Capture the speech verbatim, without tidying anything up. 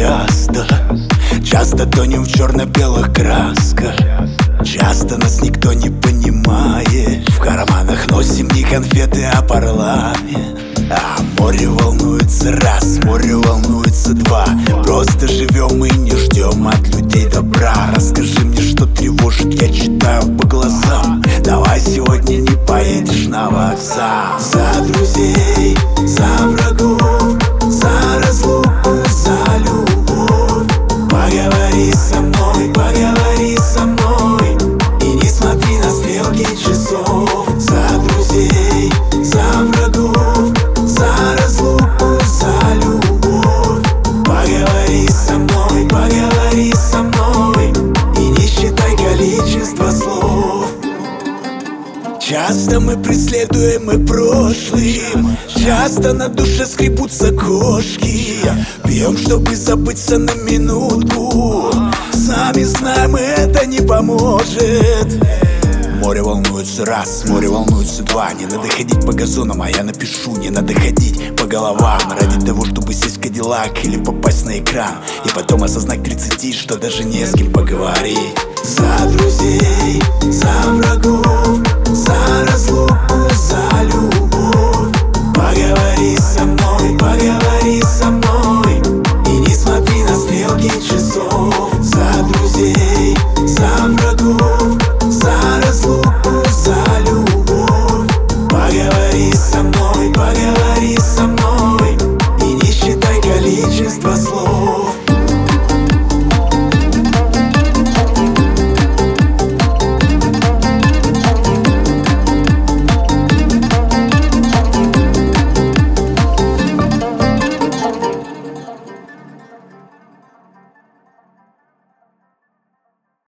часто. Часто тонем в черно-белых красках. Часто нас никто не понимает. В карманах носим не конфеты, а парламент. А море волнуется раз, море волнуется два. Просто живем и не ждем от людей добра. Расскажи мне, что тревожит, я читаю по глазам. Давай сегодня не поедешь на вокзал. За друзей, за врагов, за разлуку, за любовь. Поговори со мной, поговори со мной, и не смотри на стрелки часов. За друзей, за врагов, за разлуку, за любовь. Поговори со мной, поговори со мной, и не считай количество слов. Часто мы преследуемы прошлым, часто на душе скребутся кошки. Пьем, чтобы забыться на минутку. Сами знаем, это не поможет. Море волнуется раз, море волнуется два. Не надо ходить по газонам, а я напишу. Не надо ходить по головам ради того, чтобы сесть в Кадиллак или попасть на экран, и потом осознать к тридцати, что даже не с кем поговорить. За друзей, за врагов, за разлуку, за любовь. Поговори со мной, поговори со мной,